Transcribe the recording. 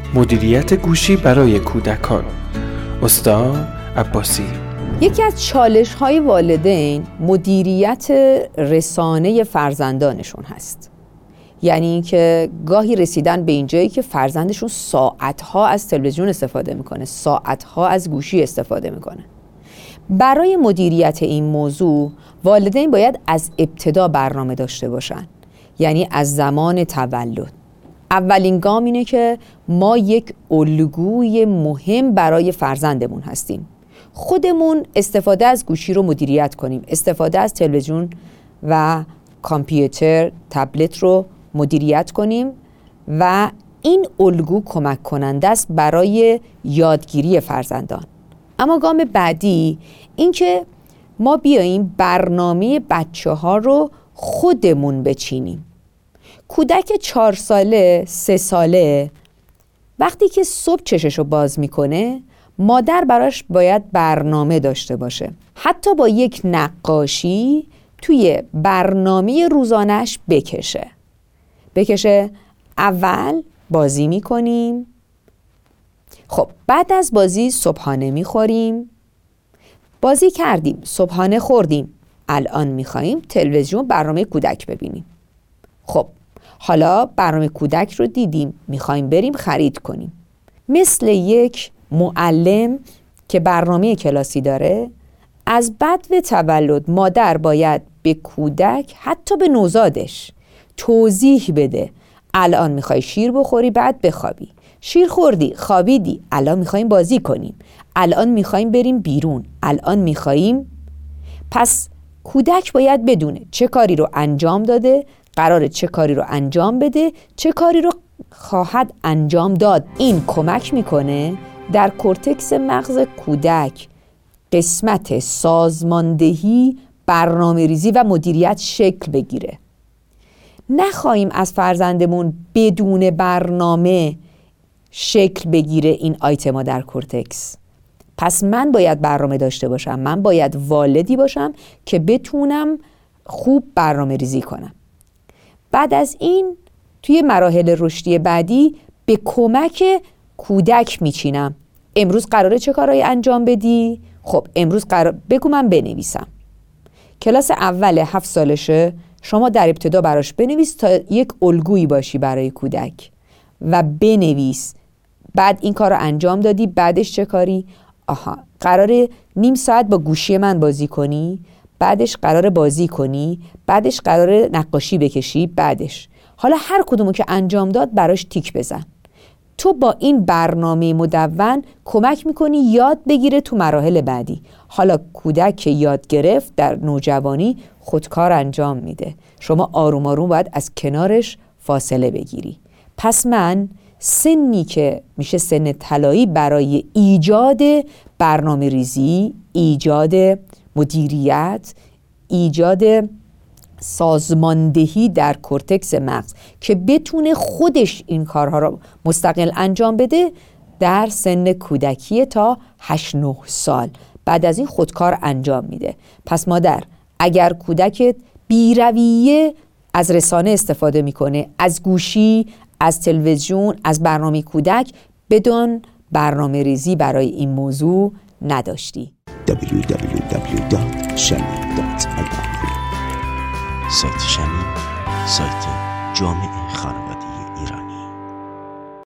مدیریت گوشی برای کودکان. استاد عباسی. یکی از چالش‌های والدین مدیریت رسانه فرزندانشون هست. یعنی اینکه گاهی رسیدن به اینجایی که فرزندشون ساعت‌ها از تلویزیون استفاده میکنه، ساعت‌ها از گوشی استفاده میکنه. برای مدیریت این موضوع والدین باید از ابتدا برنامه داشته باشن، یعنی از زمان تولد. اولین گام اینه که ما یک الگوی مهم برای فرزندمون هستیم. خودمون استفاده از گوشی رو مدیریت کنیم، استفاده از تلویزیون و کامپیوتر، تبلت رو مدیریت کنیم و این الگو کمک کننده است برای یادگیری فرزندان. اما گام بعدی این که ما بیاییم برنامه بچه ها رو خودمون بچینیم. کودک 4 ساله، 3 ساله وقتی که صبح چششو باز میکنه، مادر براش باید برنامه داشته باشه. حتی با یک نقاشی توی برنامه روزانش بکشه. اول بازی میکنیم، خب بعد از بازی صبحانه میخوریم، بازی کردیم، صبحانه خوردیم، الان میخواییم تلویزیون برنامه کودک ببینیم. خب حالا برنامه کودک رو دیدیم، میخواییم بریم خرید کنیم. مثل یک معلم که برنامه کلاسی داره، از بدو تولد مادر باید به کودک، حتی به نوزادش توضیح بده الان میخوای شیر بخوری بعد بخوابی، شیر خوردی خوابیدی، الان میخواییم بازی کنیم، الان میخواییم بریم بیرون، الان میخواییم. پس کودک باید بدونه چه کاری رو انجام داده، قراره چه کاری رو انجام بده، چه کاری رو خواهد انجام داد. این کمک میکنه در کورتکس مغز کودک قسمت سازماندهی، برنامه ریزی و مدیریت شکل بگیره. نخواهیم از فرزندمون بدون برنامه شکل بگیره این آیتما در کورتکس. پس من باید برنامه داشته باشم، من باید والدی باشم که بتونم خوب برنامه ریزی کنم. بعد از این توی مراحل رشدی بعدی به کمک کودک میچینم. امروز قراره چه کارایی انجام بدی؟ خب امروز بگو من بنویسم. کلاس اول 7 سالشه، شما در ابتدا براش بنویس تا یک الگویی باشی برای کودک و بنویس. بعد این کار رو انجام دادی، بعدش چه کاری؟ قراره نیم ساعت با گوشی من بازی کنی، بعدش قراره بازی کنی، بعدش قراره نقاشی بکشی، بعدش. حالا هر کدومو که انجام داد براش تیک بزن. تو با این برنامه مدون کمک میکنی یاد بگیره تو مراحل بعدی. حالا کودک که یاد گرفت در نوجوانی خودکار انجام میده، شما آروم آروم باید از کنارش فاصله بگیری. پس من سنی که میشه سن طلایی برای ایجاد برنامه ریزی، ایجاد مدیریت، ایجاد سازماندهی در کورتکس مغز که بتونه خودش این کارها رو مستقل انجام بده، در سن کودکی تا 8-9 سال بعد از این خودکار انجام میده. پس مادر اگر کودکت بی‌رویه از رسانه استفاده میکنه، از گوشی، از تلویزیون، از برنامه کودک، بدون برنامه ریزی برای این موضوع نداشتی. www.shami.ir سایت شمی، سایت جامع خانواده.